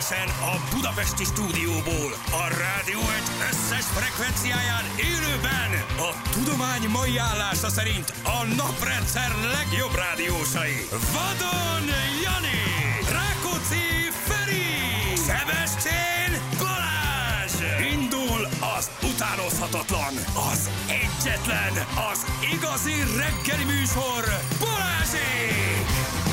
Egyenesen a budapesti stúdióból, a rádió egy összes frekvenciáján élőben a tudomány mai állása szerint a naprendszer legjobb rádiósai. Vadon Jani, Rákóczi Feri, Sebestyén Balázs. Indul az utánozhatatlan, az egyetlen, az igazi reggeli műsor, Balázsék!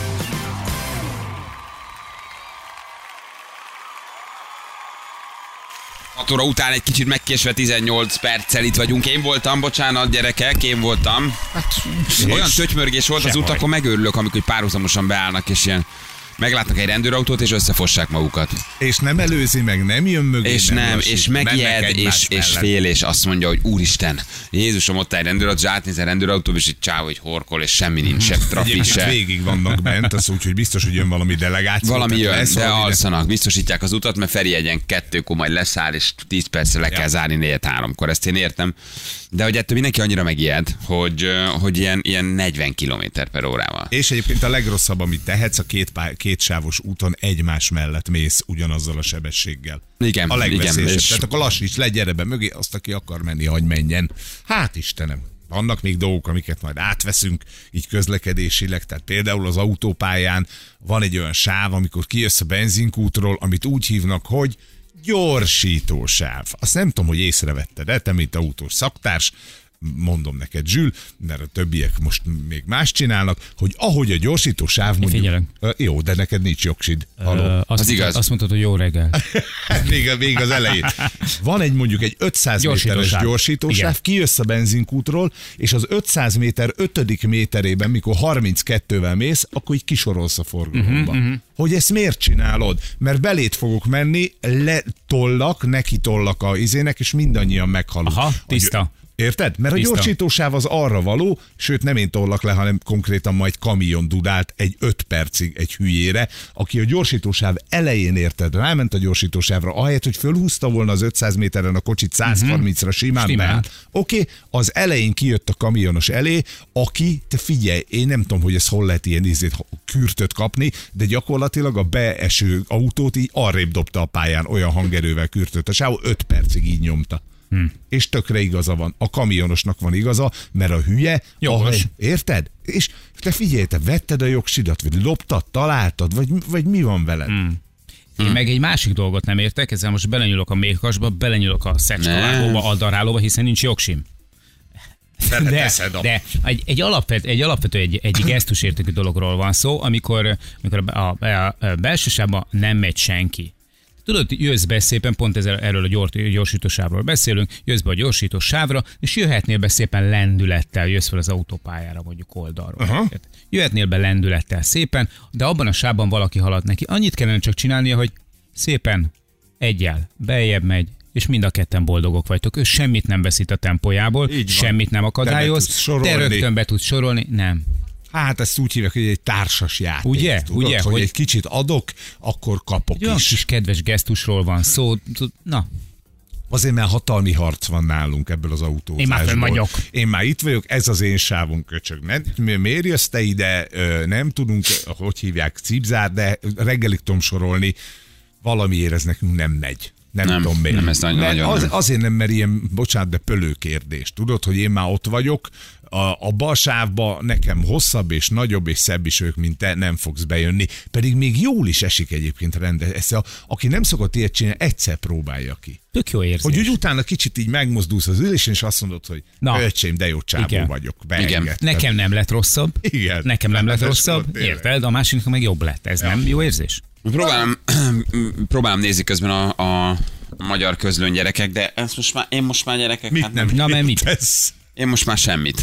6 óra után egy kicsit megkésve 18 perccel itt vagyunk. Én voltam, bocsánat gyerekek, én voltam. Hát, olyan tötymörgés volt az utakon, megőrülök, amikor párhuzamosan beállnak, és ilyen meglátnak egy rendőrautót, és összefossák magukat. És nem előzi meg, nem jön mögé. És nem, és megijed, és fél, és azt mondja, hogy úristen, Jézusom, ott egy rendőrautó, és átnéz a rendőrautó, és itt csáv, hogy horkol, és semmi nincs, se trafi, se. Végig vannak bent, az úgy, hogy biztos, hogy jön valami delegáció. Valami jön, de alszanak, biztosítják az utat, mert Feri egyen 2-kor majd leszáll, és 10 percre le kell zárni 4-3-kor, ezt én értem. De hogy ettől mindenki annyira megijed, hogy ilyen 40 km/h. És egyébként a legrosszabb, amit tehetsz, a kétsávos úton egymás mellett mész ugyanazzal a sebességgel. Igen, a legveszélyesebb. igen. Tehát akkor lassíts le, gyere be mögé, azt, aki akar menni, hagy menjen. Hát Istenem, vannak még dolgok, amiket majd átveszünk, így közlekedésileg. Tehát például az autópályán van egy olyan sáv, amikor kijössz a benzinkútról, amit úgy hívnak, hogy gyorsítósáv. Azt nem tudom, hogy észrevetted, te, mint autós szaktárs, mondom neked, Zsül, mert a többiek most még más csinálnak, hogy ahogy a gyorsítósáv mondjuk... Jó, de neked nincs jogsid. Az igaz. Azt mondtad, hogy jó reggel. még az elején. Van mondjuk egy 500 méteres gyorsítósáv, kijössz a benzinkútról, és az 500 méter 5. méterében, mikor 32-vel mész, akkor így kisorolsz a forgalomba. Hogy ezt miért csinálod? Mert belét fogok menni, neki tollak a izének, és mindannyian meghalunk. Aha, tiszta. Érted? Mert a gyorsítósáv az arra való, sőt nem én tollak le, hanem konkrétan majd kamion dudált egy 5 percig egy hülyére, aki a gyorsítósáv elején, érted, ráment a gyorsítósávra, ahelyett, hogy fölhúzta volna az 500 méteren a kocsit 130-ra simán beállt. Oké, az elején kijött a kamionos elé, aki, te figyelj, én nem tudom, hogy ez hol lehet ilyen kürtöt kapni, de gyakorlatilag a beeső autót így arrébb dobta a pályán, olyan hangerővel kürtött a sáv, 5 percig így nyomta. És tökre igaza van. A kamionosnak van igaza, mert a hülye... Érted? És te figyelj, te vetted a jogsidat, vagy loptad, találtad, vagy mi van veled? Én meg egy másik dolgot nem értek, ezzel most belenyúlok a mékasba, belenyúlok a szecskavágóba, a darálóba, hiszen nincs jogsim. De egy alapvető egy gesztusértékű dologról van szó, amikor a belső sávban nem megy senki. Tudod, jössz be szépen, pont erről a gyorsítósávról beszélünk, jössz be a gyorsítósávra, és jöhetnél be szépen lendülettel, jössz fel az autópályára mondjuk oldalról. Jöhetnél be lendülettel szépen, de abban a sávban valaki halad neki. Annyit kellene csak csinálnia, hogy szépen egyel beljebb megy, és mind a ketten boldogok vagytok. Ő semmit nem veszít a tempójából, semmit nem akadályoz, te rögtön be tudsz sorolni, nem. Hát ezt úgy hívják, hogy egy társas játék. Ugye? Tudod, Ugye? Hogy egy kicsit adok, akkor kapok olyan is. Kis kedves gesztusról van szó. Na. Azért, mert hatalmi harc van nálunk ebből az autózásból. Én már fenn vagyok. Én már itt vagyok, ez az én sávunk, köcsög. Miért jössz te ide? Nem tudunk, hogy hívják, cipzár, de reggelig tudom sorolni. Valamiért ez nekünk nem megy. Nem tudom miért. Nem, ezt azért nem, mert ilyen, bocsánat, de pölő kérdés. Tudod, hogy én már ott vagyok, a bal sávba nekem hosszabb és nagyobb és szebb is ők, mint te, nem fogsz bejönni. Pedig még jól is esik egyébként rendes. Aki nem szokott ilyet csinálni, egyszer próbálja ki. Tök jó érzés. Hogy úgy utána kicsit így megmozdulsz az ülésen, és azt mondod, hogy öcsém, de jó csávó vagyok. Igen. Nekem nem lett rosszabb. Igen. Nekem nem lett rosszabb. Érted? A másiknak meg jobb lett. Ez nem jó érzés? Próbálom nézni közben a magyar közlőn gyerekek, de én most már gyerekek... Mit hát nem mit tesz? Én most már semmit.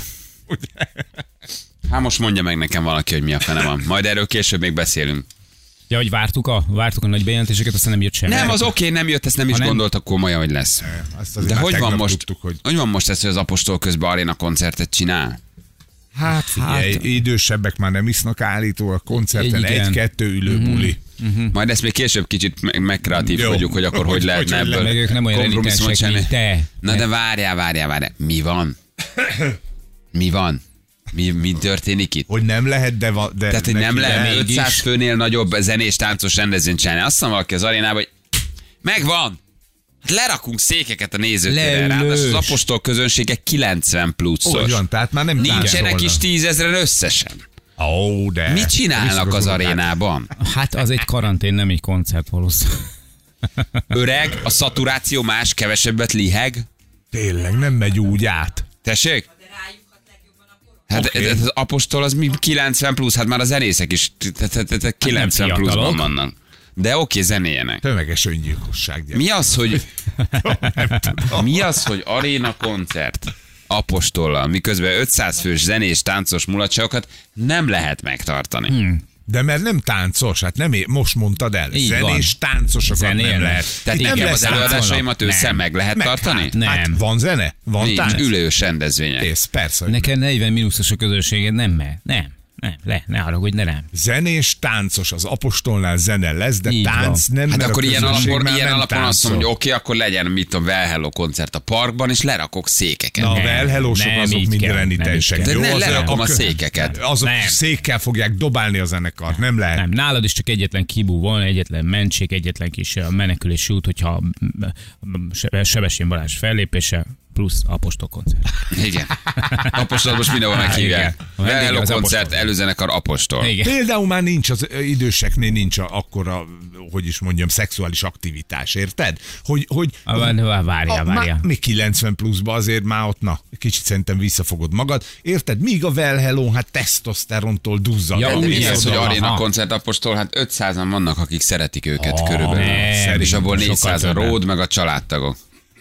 Hát most mondja meg nekem valaki, hogy mi a fene van. Majd erről később még beszélünk. Ja, hogy vártuk a nagy bejelentéseket, aztán nem jött semmi. Nem, az oké, nem jött, ezt nem is gondoltak komolyan, hogy lesz. De hogy van most, hogy van most ez, hogy az Apostol közben aréna koncertet csinál? Hát figyelj, idősebbek már nem isznak állítólag koncerten, 1-2 ülőbuli. Majd ezt még később kicsit megkreatívkodjuk, hogy akkor hogy lehetne ebből meg ők nem olyan renitensek, mint te. Na de várjál. Mi van? Mi van? Mi történik itt? Hogy nem lehet, de Tehát, hogy nem lehet mégis. 500 főnél nagyobb zenés táncos rendezvényt csinálni. Azt mondom valaki az arénában, hogy megvan! Hát lerakunk székeket a nézőtérre. Leülős. Ráadásul az apostol közönsége 90 pluszos. Úgy van, tehát már nem Nincsenek táncolnak. is 10 000 összesen. Ó, de. Mit csinálnak az arénában? Hát az egy karantén, nem egy koncert valószínűleg. Öreg, a szaturáció más, kevesebbet liheg. Tényleg nem megy úgy át. Tessék? Hát Oké. az apostol az mi 90 plusz, hát már a zenészek is 90 nem pluszban fiatalok. vannak. De oké, zenéjenek. Tömeges öngyilkosság. Mi az, hogy aréna koncert apostollal, miközben 500 fős zenés, táncos mulatságokat nem lehet megtartani. De mert nem táncos, hát nem most mondtad el. Így Zenés táncosokat Zenélnek. nem lehet. Tehát Nem inkább lesz az előadásaimat táncolnak. ősszel Nem. meg lehet tartani? Hát, Nem. hát van zene? Van Nincs, tánc? ülős rendezvények. Kész, persze. Hogy Nekem 40 mínuszos a közönséged, nem megy. Ne haragudj, ne. zenés, táncos, az apostolnál zene lesz, de Így tánc nem, Hát mert akkor a ilyen közönség alapon, már ilyen nem alapon azt táncol. mondom, hogy oké, akkor legyen mit tudom, Well Hello koncert a parkban, és lerakok székeket. Na, a Nem, velhelósok nem azok így mind kell, renitensek. nem így De kell. ne Az lerakom a kö- székeket. Azok Nem. székkel fogják dobálni a zenekart, nem lehet. Nem, nálad is csak egyetlen kibú van, egyetlen mentség, egyetlen kis menekülési út, hogyha Sebestyén Balázs fellépése, plusz apostol koncert. Igen. Apostol most mindenhol meghívják. Igen. A Well vendég Hello az koncert, apostol. előzenekar apostol. Igen. Például már nincs az időseknél nincs akkora, hogy is mondjam, szexuális aktivitás, érted? Hogy Várjál. még 90 pluszba azért már ott, na, kicsit szerintem visszafogod magad, érted? Míg a Well Hello, hát tesztoszterontól duzzad. Ja, De úgy mi is az, hogy oda, aréna aha. koncert apostol? Hát 500-an vannak, akik szeretik őket Ah, körülbelül. nem, És abból sokkal 400 a többen. ród, meg a családtagok.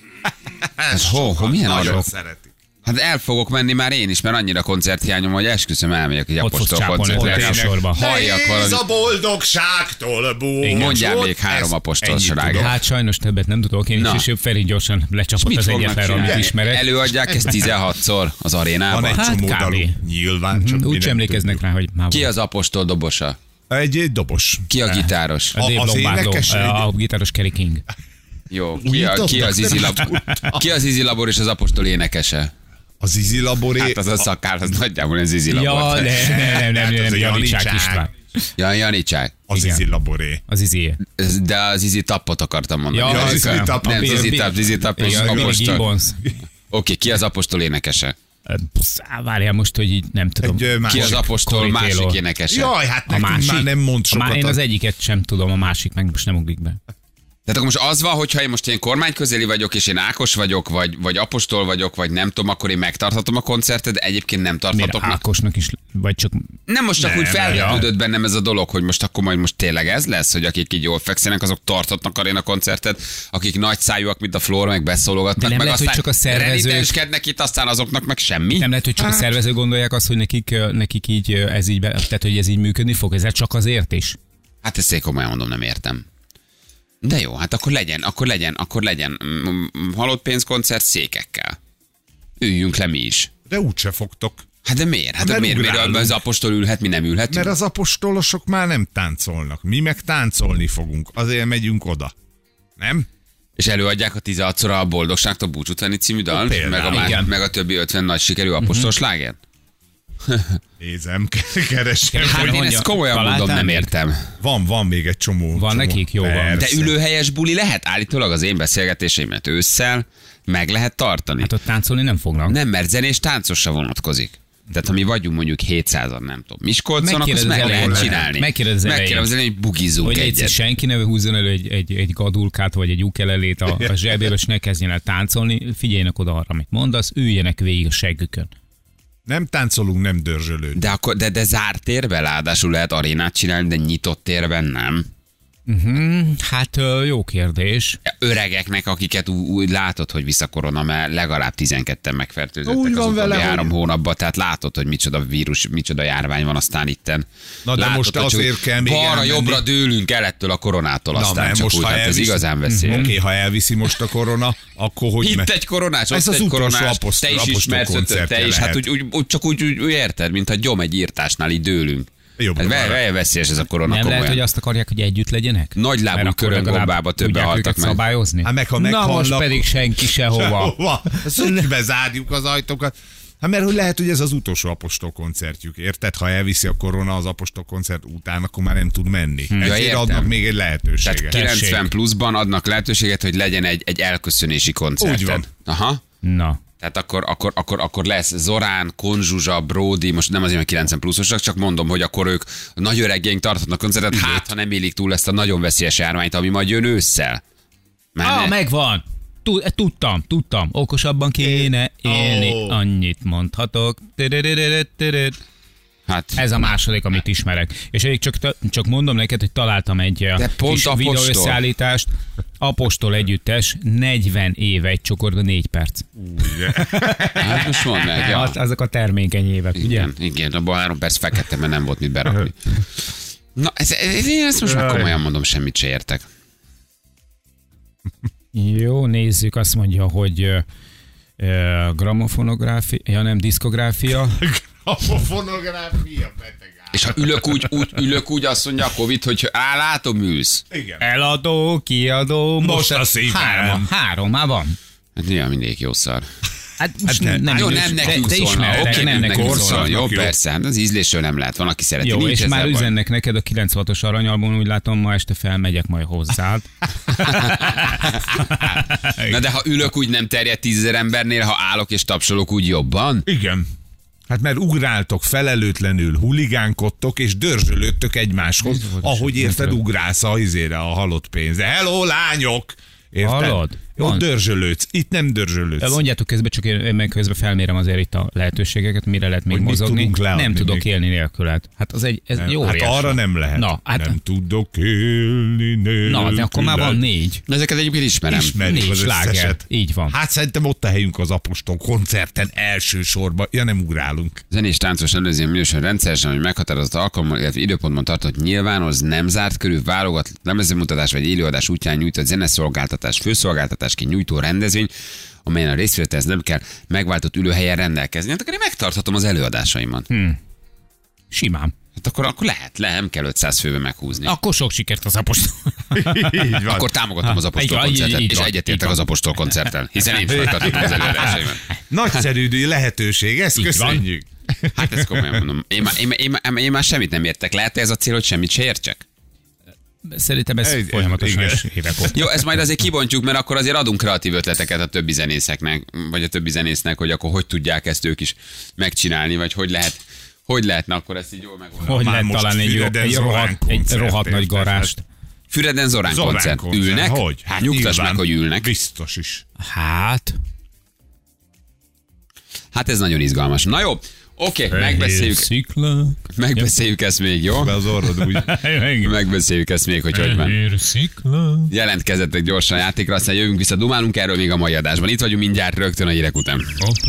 Hát milyen Nagyon arra? szeretik. Hát el fogok menni már én is, mert annyira koncerthiányom, hogy esküszöm elmegyek egy Ott fogsz apostol csápolni koncertre. a sorba. Halljak valamit. a boldogságtól bújj. Mondjál még 3 apostol slágert. Hát sajnos többet nem tudok én Na. is, és Feri gyorsan lecsapott Mit az fognak egyetlenre, amit csinálni? ismerek. Előadják ezt 16-szor az Van arénában. egy Hát csomó kb. daluk. Nyilván, csak mi Úgy nem sem emlékeznek tudjuk. rá, hogy már Ki volt. az apostol dobosa? Egy dobos. Ki a gitáros? A Dave az Lombardo, énekes? a gitáros Kerry King. Jó, Újítottak? ki az Izi Labor és az apostol énekese? Az Izi Laboré. Hát az a szakál, az nagyjából az Izi Labor. Ja, nem, az a Janicsák Janicsák. István. Ja, Janicsák. Az Igen. Izi Laboré. Az izé. De az Izi Tappot akartam mondani. Ja, az Izi Tapp. Nem, az Izi Tapp és Igen, a Billy apostol. Gibbons. Oké, ki az apostol énekese? Várjál most, hogy így nem tudom. Egy, Ki másik. az apostol Corey másik Taylor. énekese? Jaj, hát A nekünk másik? már nem mond sokat. Én az egyiket sem tudom, a másik meg most nem ugrik be. Tehát akkor most az van, hogyha én most ilyen kormányközeli vagyok, és én Ákos vagyok, vagy apostol vagyok, vagy nem tudom, akkor én megtarthatom a koncertet, de egyébként nem Miért tarthatok meg. Ákosnak is, vagy csak... Nem, most csak Nem, úgy nem, felvetődött bennem ez a dolog, hogy most akkor majd most tényleg ez lesz, hogy akik így jól fekszenek, azok tarthatnak aréna koncertet, akik nagy szájúak, mint a Flóra, meg beszólogatnak, De nem meg lehet, hogy aztán csak a szervezők- renitenskednek itt, aztán azoknak meg semmi. Nem lehet, hogy csak a szervezők gondolják azt, hogy nekik így ez így, tehát hogy ez így működni fog, ez csak azért is. Hát ezt én komolyan mondom, nem értem. De jó, hát akkor legyen halott pénzkoncert székekkel. Üljünk le mi is. De úgyse fogtok. Hát de miért? Hát Mert miért ugrálunk. az apostol ülhet, mi nem ülhetünk? Mert az apostolosok már nem táncolnak. Mi meg táncolni fogunk. Azért megyünk oda. Nem? És előadják a 16-szor a Boldogságtól búcsút venni című dalt, Például. Igen. meg a többi 50 nagy sikerű apostol slágert. Nézem, keresem. Hát Hogy én mondja, ezt komolyan mondom, találtál nem még? értem. Van még egy csomó. Van nekik? Jó van. De Persze. ülőhelyes buli lehet? Állítólag az én beszélgetéseimet ősszel meg lehet tartani. Hát ott táncolni nem fognak. Nem, mert zenés táncosra vonatkozik. Tehát ha mi vagyunk mondjuk 700-an, nem tudom, Miskolcon, akkor ezt Megkérdez meg az lehet elején. csinálni. Megkérdez az elején. Megkérdez, hogy bugizunk Hogy egyszer egyet. senki ne húzzon elő egy gadulkát, vagy egy ukelelét a zsebébe, és ne kezdjen el táncolni, figyeljenek oda arra, amit mondasz, üljenek végig a seggükön. Nem táncolunk, nem dörzsölődünk. De, akkor, de zárt térben ráadásul lehet arénát csinálni, de nyitott térben nem. Hát jó kérdés. Öregeknek, akiket úgy látod, hogy vissza korona, mert legalább 12-en megfertőzöttek Úgy az van utóbbi vele, 3 hogy- hónapban, tehát látod, hogy micsoda vírus, micsoda járvány van aztán itten. Na, de látod, most hogy azért csak kell még balra, elmenni. jobbra dőlünk el ettől a koronától, aztán mert csak most, úgy, ha hát ez elviszi- igazán veszélyes. Oké, ha elviszi most a korona, akkor hogy Itt egy koronás, Ez ott az egy utolsó koronás, apostol- te is apostol ismersz ötöt, koncertje te is, hát lehet. úgy csak úgy érted, mint a gyom egy írtásnál így dőlünk. Jobbra Hát balra. veszélyes ez a korona Nem lehet, komolyan. hogy azt akarják, hogy együtt legyenek? Nagy lábú Mert akkor köröngombába legalább többen tudják haltak őket meg. szabályozni? Hát meg, ha Na most meghalnak- pedig senki sehova. Hova? Szökbe zárjuk az ajtókat. Hát mert hogy lehet, hogy ez az utolsó apostol koncertjük, érted? Ha elviszi a korona az apostol koncert után, akkor már nem tud menni. Ezért értem. adnak még egy lehetőséget. Tehát 90 pluszban adnak lehetőséget, hogy legyen egy elköszönési koncerted. Úgy van. Aha. Na. Tehát akkor lesz Zorán, Konzsuzsa, Bródi, most nem azért, mert 90 pluszosak, csak mondom, hogy akkor ők nagy öregjeink tarthatnak koncertet, hát ha nem élik túl ezt a nagyon veszélyes járványt, ami majd jön ősszel. Megvan. Tudtam. Okosabban kéne élni. Annyit mondhatok. Hát, Ez a második, amit ismerek. És elég csak mondom neked, hogy találtam egy kis videóösszeállítást. Apostol együttes, 40 éve egy csokorban 4 perc. hát most mondd meg. Ja. Azok a termékeny évek, ugye? Igen, abban 3 perc fekete, mert nem volt mit berakni. Na, ezt most már komolyan mondom, semmit se értek. Jó, nézzük, azt mondja, hogy gramofonográfia, nem diszkográfia. Gramofonográfia, beteg áll. És ha ülök úgy, azt mondja a Covid, hogy látom, ülsz. Igen. Eladó, kiadó, Most a szívem. Három már van. Hát nyilván mindig jó szar. Hát most nem Jó, nem nekünk szólna. Oké, nem nekünk szólna. Jó, persze, hát az ízlésről nem lehet. Van, aki szereti. Jó, nincs és ezzel már baj. üzennek neked a 96-os aranyalbon, úgy látom, ma este felmegyek majd hozzád. Na de ha ülök, úgy nem terjed 10 000 embernél, ha állok és tapsolok, úgy jobban? Igen. Hát mert ugráltok felelőtlenül, huligánkodtok és dörzsölődtök egymáshoz, ahogy érted, ugrálsz a halott pénzre. Hello, lányok! Érted? Hallod? Ott dörzsölődsz, itt nem dörzsölődsz. Mondjátok közben, csak én meg közben felmérem azért itt a lehetőségeket, mire lehet még Hogy mit mozogni. tudunk leadni Nem tudok még? élni nélküled. Hát az ez Nem, jó hát óriás. arra nem lehet. Na, hát, nem tudok élni nélküled. na, de akkor már van 4. Na, ezeket egyébként ismerem. Ismerjük 4 az sláger. összeset. Így van. Hát szerintem ott a helyünk az Apostol koncerten elsősorban. Ja, nem ugrálunk. Zenés táncos előző műsor rendszeresen, hogy meghatározott alkalommal, illetve időpontban tartott nyilvános, nem zárt körű válogatott lemezbemutatás vagy élőadás útján nyújtott zeneszolgáltatás, főszolgáltatásként nyújtó rendezvény, amelyen a részvételhez nem kell megváltott ülőhelyen rendelkezni. Hát akkor én megtarthatom az előadásaimat. Simán. Hát akkor lehet, nem kell 500 főbe meghúzni. Akkor sok sikert az apostol. Így van. Akkor támogatom az apostol így van, koncertet, így és van, egyetértek így az van. apostol koncerttel, hiszen én folytatom az előadásaimat. Nagyszerű lehetőség, ezt Így van. köszönjük. Hát ezt komolyan mondom. Én már semmit nem értek. Lehet ez a cél, hogy semmit se értsek? Szerintem ez folyamatosan igen. is évek óta. Jó, ezt majd azért kibontjuk, mert akkor azért adunk kreatív ötleteket a többi zenészeknek, vagy a többi zenésznek, hogy akkor hogy tudják ezt ők is megcsinálni, vagy hogy lehetne akkor ezt így jól megoldani. Hogy Már lehet most találni Füreden egy Zorán koncert, rohadt nagy érted? garást. Füreden Zorán koncert. Ülnek? Hogy? Hát nyugtass nyilván. meg, hogy ülnek. Biztos is. Hát, Hát ez nagyon izgalmas. Na jó, oké, megbeszéljük ezt még, jó? Be az orrod úgy. Megbeszéljük ezt még, hogy van. Jelentkezzetek gyorsan a játékra, aztán jövünk vissza, dumálunk erről még a mai adásban. Itt vagyunk mindjárt rögtön a hírek után.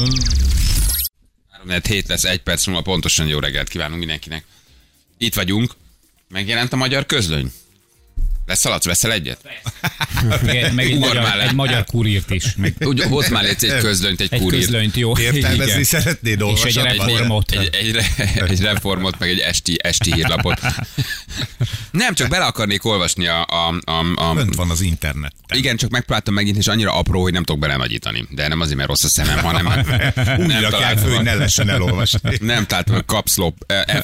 3-7 lesz, 1 perc múlva pontosan jó reggelt kívánunk mindenkinek. Itt vagyunk. Megjelent a magyar közlöny. Leszaladsz, veszel egyet? Meg Ugorj már le. egy magyar kurírt is. Meg Úgy, hozd már légy egy közlönyt, egy egy kurírt. közlönyt, jó. Értelmezni Igen. szeretnéd És egy olvasatban? reformot. Egy reformot, meg egy esti hírlapot. Nem, csak bele akarnék olvasni Önt van az interneten. Igen, csak megpróbáltam megint, és annyira apró, hogy nem tudok belenagyítani. De nem azért, mert rossz a szemem, hanem Újra kell föl, hogy ne lessen elolvasni. nem találtam a caps lock,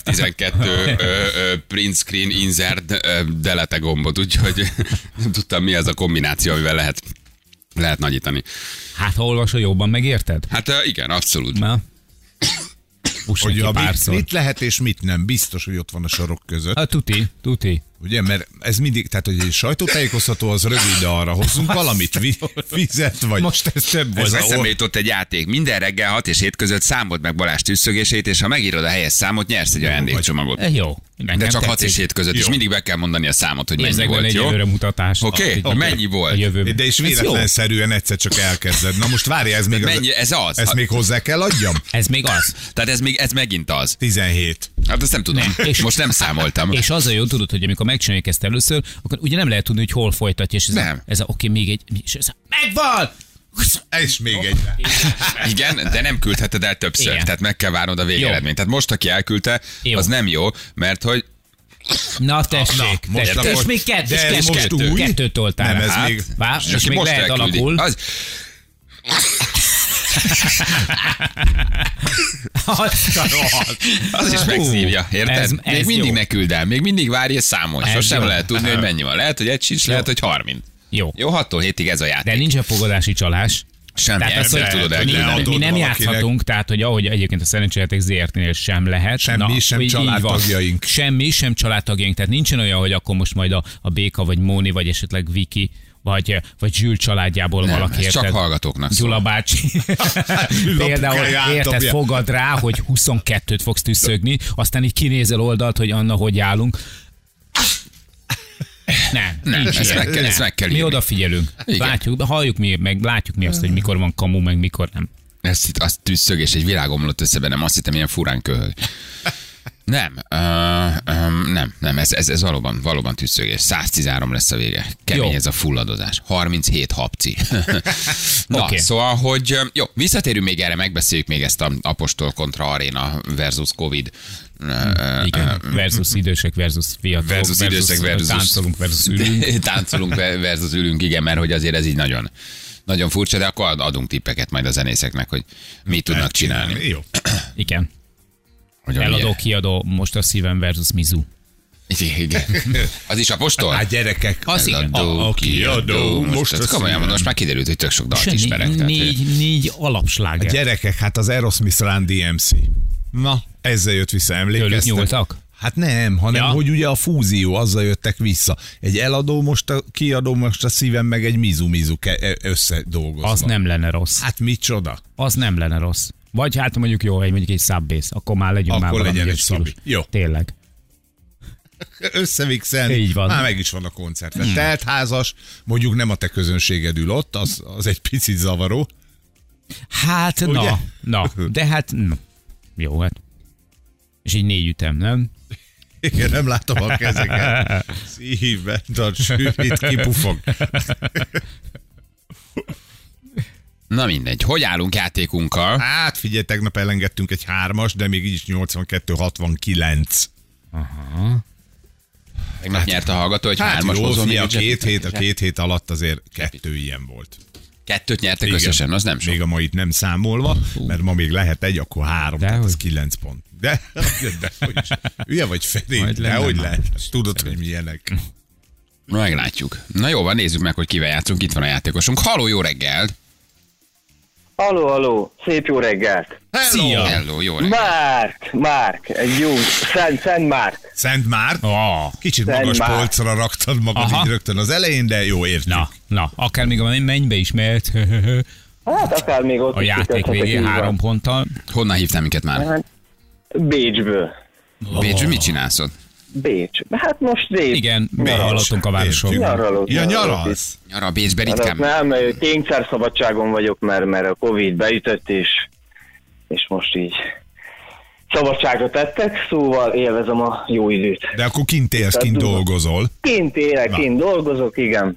F12, print screen, insert, delete gombot, úgyhogy nem tudtam, mi az a kombináció, amivel lehet nagyítani. Hát ha olvasol, jobban megérted? Hát igen, abszolút. Na. Úgy Hogy neki párszor. mit lehet és mit nem. Biztos, hogy ott van a sorok között. A tuti. Ugye, mert ez mindig, tehát hogy egy sajtótájékoztató az rövid, de arra hozzunk valamit, vizet, vagy... Most ez több Ez volt. eszembe jutott egy játék. Minden reggel 6 és 7 között számold meg Balázs tüsszögését, és ha megírod a helyes számot, nyersz egy ajándékcsomagot. Jó. De csak 6 és 7 között, és Jó. mindig be kell mondani a számot, hogy mennyi Érzekben volt, egy jó? előremutatás. Oké? Mennyi volt? A jövőben. De és Ez jó. véletlenszerűen egyszer csak elkezded. Na most várj, ez még, Mennyi? Ez az? ezt még hozzá kell adjam? Ez még az. Tehát ez megint az. 17. Hát azt nem tudom. Nem. És- Most nem számoltam. És az a jó, tudod, hogy amikor megcsináljuk ezt először, akkor ugye nem lehet tudni, hogy hol folytatja, és Nem. oké, még egy, és ez megvan! És még egy. Igen, de nem küldheted el többször. Igen. Tehát meg kell várnod a végeredményt. Tehát most, aki elküldte, Jó. az nem jó, mert hogy Na tessék, most tessék. akkor- És még de ez most kettő, új? kettőt toltál. Nem, ez Hát, még- Vár, és aki még most lehet elküldi. alakul. Az, Az is megszívja, érted? Még mindig jó. ne küld el, még mindig várj és számol. Sosem jó. lehet tudni, hogy mennyi van. Lehet, hogy egy sincs, lehet, hogy 30. Jó. Jó, 6-tól 7-ig ez a játék. De nincsen fogadási csalás. Semmi, Tehát ezt az, nem tudod mi elképzelni. leadod nem valakinek. játszhatunk, tehát hogy ahogy egyébként a Szerencsejáték ZRT-nél sem lehet. Semmi, sem így van. családtagjaink. Semmi, sem családtagjaink. Tehát nincsen olyan, hogy akkor most majd a Béka, vagy Móni, vagy esetleg Viki, vagy Zsül családjából Nem, valaki, ez csak érted? hallgatóknak szól. Gyula bácsi. Például érted, fogad rá, hogy 22-t fogsz tüsszögni, aztán így kinézel oldalt, hogy Anna, hogy állunk. Nem, nincs ezt ilyen. meg kell- ezt meg kell Mi írni. odafigyelünk. Igen. Látjuk, halljuk mi, meg látjuk mi azt, hogy mikor van kamu, meg mikor nem. Ezt itt azt tüsszög, és egy világ omlott össze bennem, azt hittem, ilyen furán köhög. Nem, ez valóban tüsszögés. 113 lesz a vége. Kemény Jó. ez a fulladozás. 37 hapci. Na, Oké. szóval, hogy jó, visszatérünk még erre, megbeszéljük még ezt a Apostol kontra Arena versus Covid. Igen, versus idősek, versus fiatalok, Versus idősek, versus táncolunk, versus ülünk. Táncolunk versus ülünk, igen, mert hogy azért ez így nagyon furcsa, de akkor adunk tippeket majd a zenészeknek, hogy mit tudnak csinálni. Jó. Igen. Hogy Eladó, kiadó, most a szívem versus Mizu. Igen. Az is Apostol? Hát gyerekek, Az igen. Eladó, kiadó. Most a komolyan mondom, most már kiderült, hogy tök sok dalt És ismerek. tehát, hogy- négy alapsláger. gyerekek, hát az Aerosmith Run DMC. Na, ezzel jött vissza, Tőlük emlékeztek? nyúltak? Hát nem, hanem Ja. hogy ugye a fúzió, azzal jöttek vissza. Egy eladó most, a kiadó most a szívem, meg egy mizu összedolgozva. Az nem lenne rossz. Hát micsoda? Az nem lenne rossz. Vagy hát mondjuk jó, mondjuk egy subbase, akkor már legyünk Akkor már valami legyen egy egy szabi. stílus. Jó. Tényleg. Összemixelni. Így van. Már meg is van a koncert. Teltházas, mondjuk nem a te közönséged ül ott, az egy picit zavaró. Hát Ugye? na, de hát jó, hát. És így 4 ütem, nem? Igen, nem látom a kezeket. Szívben, tart sűrít, kipufog. Na mindegy, hogy állunk játékunkkal? Hát figyelj, tegnap elengedtünk egy 3-as, de még így is 82-69. Tegnap nyert a hallgató, hogy Hát 3-as jó, hozom. fia, még a két hét alatt azért 2 ilyen volt. 2-t nyertek Igen. összesen, az nem sok. Még a mait nem számolva, mert ma még lehet egy, akkor 3, tehát Dehogy. az 9 pont. De hogy is. Ugye vagy Feri? Majd lenne Dehogy már. lehet. Tudod, hogy milyenek. Na, meglátjuk. Na jó van, nézzük meg, hogy kivel játszunk. Itt van a játékosunk. Halló, jó reggelt! Halló, szép jó reggelt! Szia! Hello, jó reggelt! Márk, egy jó, Szent Márk. Szent Márk. Kicsit Szent magas Márk. polcra raktad magad Aha. így rögtön az elején, de jó, értjük. Na, akár még a mennybe is mehet Hát akár még ott a is játék kiteszhetek, végén így van. 3 ponttal. Honnan hívtál minket már? Hát, Bécsből. Bécsből mit csinálsz ott? Bécs. Hát most Bécs. Igen, Nyaralok. hallottunk a városról. Értjük. Nyaralok. Ja, nyaralok nyaralsz. Nyara Bécsbe itt. ritkán. Nem, kényszer szabadságon vagyok, mert a Covid beütött, és most így szabadságra tettek, szóval élvezem a jó időt. De akkor kint élsz, kint dolgozol. Kint élek, kint dolgozok, igen.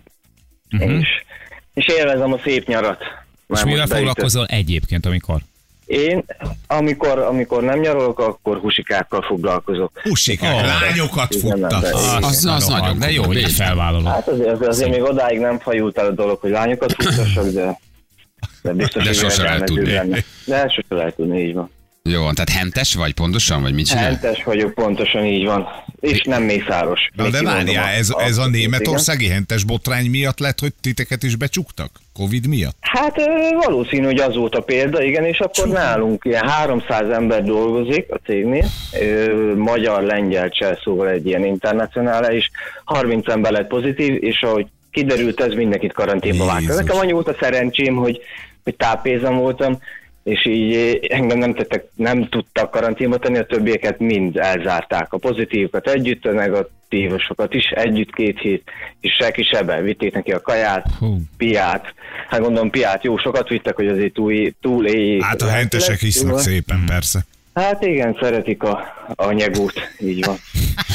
És élvezem a szép nyarat. És Már mivel most beütött. foglalkozol egyébként, amikor? Én, amikor nem nyarolok, akkor husikákkal foglalkozok. Hussikák, lányokat Igen, futtatsz. de- Az nagyon De jó, komoly. hogy így felvállalod. Hát azért még odáig nem fajult el a dolog, hogy lányokat futtassak, de biztos, De hogy sose lehet jövedelmező tudni. lenne. De sose lehet tudni, így van. Jó van, tehát hentes vagy pontosan, vagy mit csinál? Hentes vagyok, pontosan így van. És nem mészáros. Na Még de kimondom várjál, ez a németországi hentes botrány miatt lett, hogy titeket is becsuktak? Covid miatt? Hát valószínű, hogy az volt a példa, igen, és akkor nálunk ilyen 300 ember dolgozik a cégnél, magyar, lengyel, cseh, szóval egy ilyen internacionális, és 30 ember lett pozitív, és ahogy kiderült, ez mindenkit karanténba vágta. Jézus. Nekem annyi volt a szerencsém, hogy tápézem voltam, és így engem nem tudtak karanténba tenni, a többieket mind elzárták. A pozitívokat együtt, a negatívosokat is együtt 2 hét, és senki sebe, vitték neki a kaját, piát. Hát gondolom piát jó sokat vittek, hogy azért túléljék. Hát a hentesek isznak szépen, persze. Hát igen, szeretik a nyegót, így van.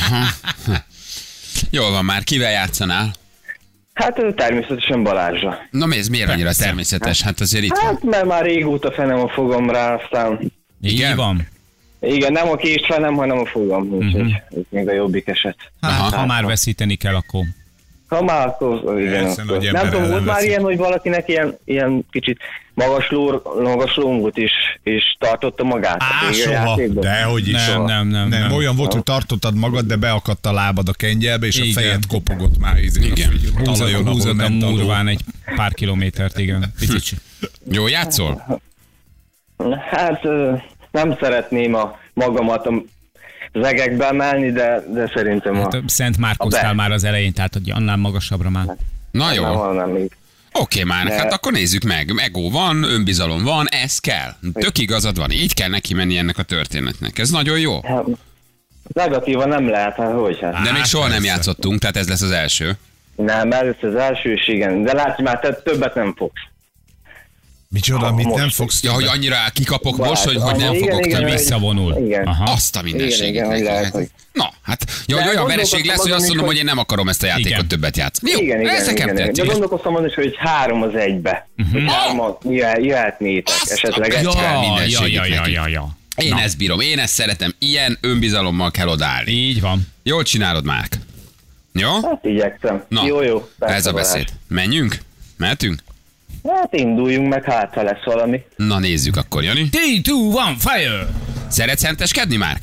Jól van már, kivel játszanál? Hát természetesen Balázsra. Na ez miért annyira természetes? Hát azért itt van. Hát mert már régóta fenem a fogam rá, aztán Igen? Így van. igen, nem a kést fenem, hanem a fogam, úgyhogy ez még a jobbik eset. Hát, ha már veszíteni kell, akkor Ha már akkor, igen. Persze, Akkor. nagy Nem ember tudom, volt ellen már veszik. ilyen, hogy valakinek ilyen kicsit magas lóngot is tartotta magát. Á, a soha. játékban? Dehogy is. Nem. Olyan volt, hogy tartottad magad, de beakadt a lábad a kengyelbe, és Igen. a fejed kopogott már Igen. talajon, ahol Húzod a ment a ló. múlván egy pár kilométert, igen. Picit. Jó, játszol? Hát nem szeretném magamat az egekbe emelni, de szerintem Hát Szent Márkusztál már az elején, tehát hogy annál magasabbra már. Na jó. nem így. Oké, már, De- hát akkor nézzük meg. Ego van, önbizalom van, ez kell. Tök igazad van, így kell neki menni ennek a történetnek. Ez nagyon jó. Hát, negatíva nem lehet, hát hogy hát. De még soha nem persze. játszottunk, tehát ez lesz az első. Nem, először az első is, igen. De látsz, már te többet nem fogsz. Micsoda, mit Most. nem fogsz Ja, hogy többet? annyira kikapok most, hogy nem Igen, fogok igen, többet. igen. Visszavonul. Igen. Aha. Azt a mindenségét Igen, neki. lehet, hogy- Na, hát, ja, De hogy olyan gondolkoztam vereség lesz, hogy azon azt is, mondom, hogy- hogy én nem akarom ezt a játékot Igen. többet játszani. Jó, Igen, ez nekem De tetszik. gondolkoztam azon is, hogy 3-1-be. Jöhetnétek esetleg egy. kell mindenségét neki. Ja. Én Na. ezt bírom, én ezt szeretem. Ilyen önbizalommal kell odállni. Így van. Jól csinálod, Márk. Jó? Hát igyekszem. Na, Jó. ez persze, a Balázs. beszéd. Menjünk? Mehetünk? Hát induljunk meg, hát ha lesz valami. Na nézzük akkor, Jani. 3, 2, 1, fire! Szeretsz henteskedni, Márk?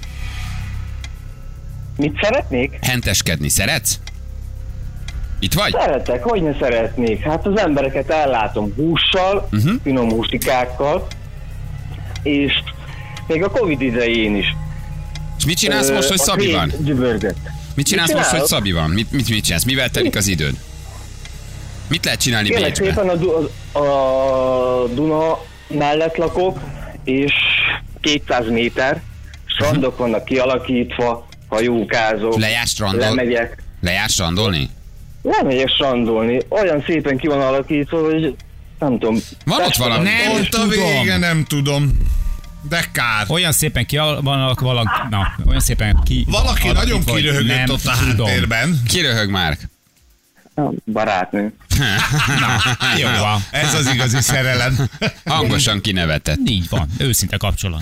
Mit szeretnék? Henteskedni, szeretsz? Itt vagy? Szeretek, hogy ne szeretnék. Hát az embereket ellátom hússal, finom húsikákkal, és még a Covid idején is. És mit csinálsz most, hogy a Szabi van? Gyümölcsöt. Mit csinálsz most, hogy csinálok? Szabi van? Mit csinálsz? Mivel telik az időd? Mit lehet csinálni Kérlek Bécsben? szépen a Duna mellett lakok, és 200 méter, strandok vannak kialakítva, hajókázok, lemegyek. Lejársz strandolni? Lemegyek strandolni, olyan szépen ki van alakítva, hogy nem tudom. Van ott valami? Nem Ott a tudom. vége, nem tudom. De kár. Olyan szépen olyan szépen ki... Valaki alakítva, nagyon hogy kiröhögött nem ott a tudom. háttérben. Kiröhög, Márk. Barátnő. Jó van. Ez az igazi szerelem. Hangosan kinevetett. Így van. Őszinte kapcsolat.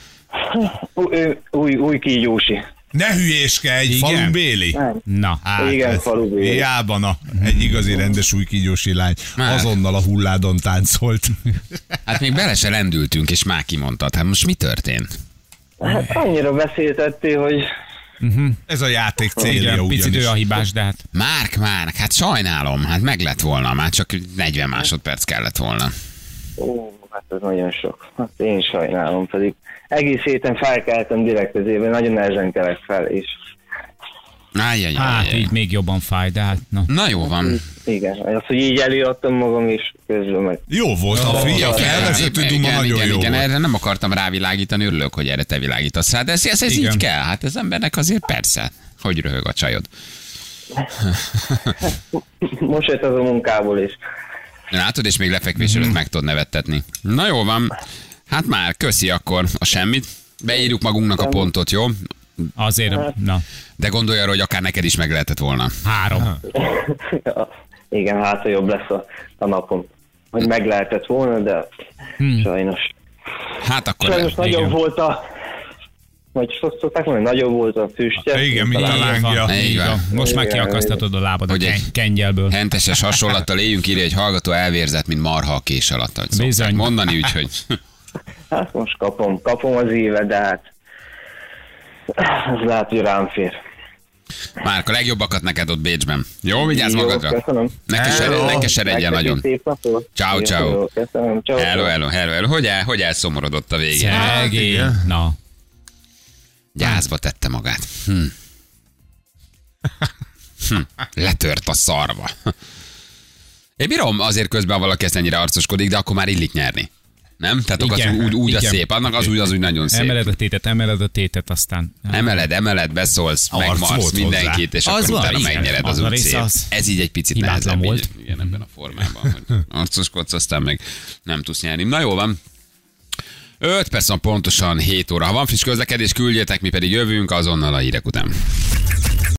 Új kígyósi. Ne hülyéskedj, Igen? falu Béli. Na. Igen, ez- falu Béli. Hiába, egy igazi rendes új kígyósi lány. Már. Azonnal a hulládon táncolt. Hát még bele se lendültünk, és már kimondtad. Hát most mi történt? Hát annyira beszéltettél, hogy Ez a játék célja Igen, picit ugyanis. ő a hibás, de hát Márk, hát sajnálom, hát meg lett volna, már csak 40 másodperc kellett volna. hát ez nagyon sok. Hát én sajnálom, pedig egész héten felkeltem direkt az évben, nagyon nehezen kelek fel, és hát így még jobban fáj, de hát na. Na jó van. igen, az, hogy így előadtam magam, és közben meg. Jó volt, a figyelj, felvezető duma nagyon jó igen, volt. erre nem akartam rávilágítani, örülök, hogy erre te világítasz rá, de ez Igen. így kell, hát ez embernek azért persze, hogy röhög a csajod. Most jött az a munkából is. Látod, és még lefekvés előtt meg tudod nevettetni. Na jó van, hát már köszi akkor a semmit. Beírjuk magunknak a pontot, jó? Azért, na, De gondolj arra, hogy akár neked is meg lehetett volna. 3. Igen, hát ha jobb lesz a napom. Hogy meg lehetett volna, de sajnos. Hát akkor Sajnos nem. nagyobb volt vagy szokták mondani, nagyobb volt a füstje. Igen, mint a Talán- lángja. Így van. Most már Igen, kiakasztatod a lábad a Hogy egy- kengyelből. Henteses hasonlattal éljünk, írja egy hallgató, elvérzett, mint marha a kés alatt. Ahogy szokták Bizony. mondani, úgyhogy Hát most kapom az éve, de hát ez lehet, hogy rám fér. Márk, a legjobbakat neked ott Bécsben. Jó, vigyázz Jó, magadra. köszönöm. Ne keseredjen Nektek nagyon. is szép napot. Ciao, Jó, ciao. jó, Köszönöm, ciao. Hello. Hogy elszomorodott a végén? Szegény. Na, Gyászba tette magát. Letört a szarva. Én bírom azért közben, ha valaki ezt ennyire arcoskodik, de akkor már illik nyerni. Nem? Tehát akkor Igen, az úgy a igen. szép. Annak az úgy nagyon szép. emeled a tétet, aztán. Emeled, beszólsz, Arc megmarsz volt mindenkit, és Az akkor van, utána igen. megnyered az Az a úgy része szép. az Ez így egy picit hibátlan nehezebb volt. így, igen, ebben a formában, hogy arcoskodsz, aztán meg nem tudsz nyerni. Na jó van. 5 perc van pontosan 7 óra. Ha van friss közlekedés, küldjetek, mi pedig jövünk azonnal a hírek után.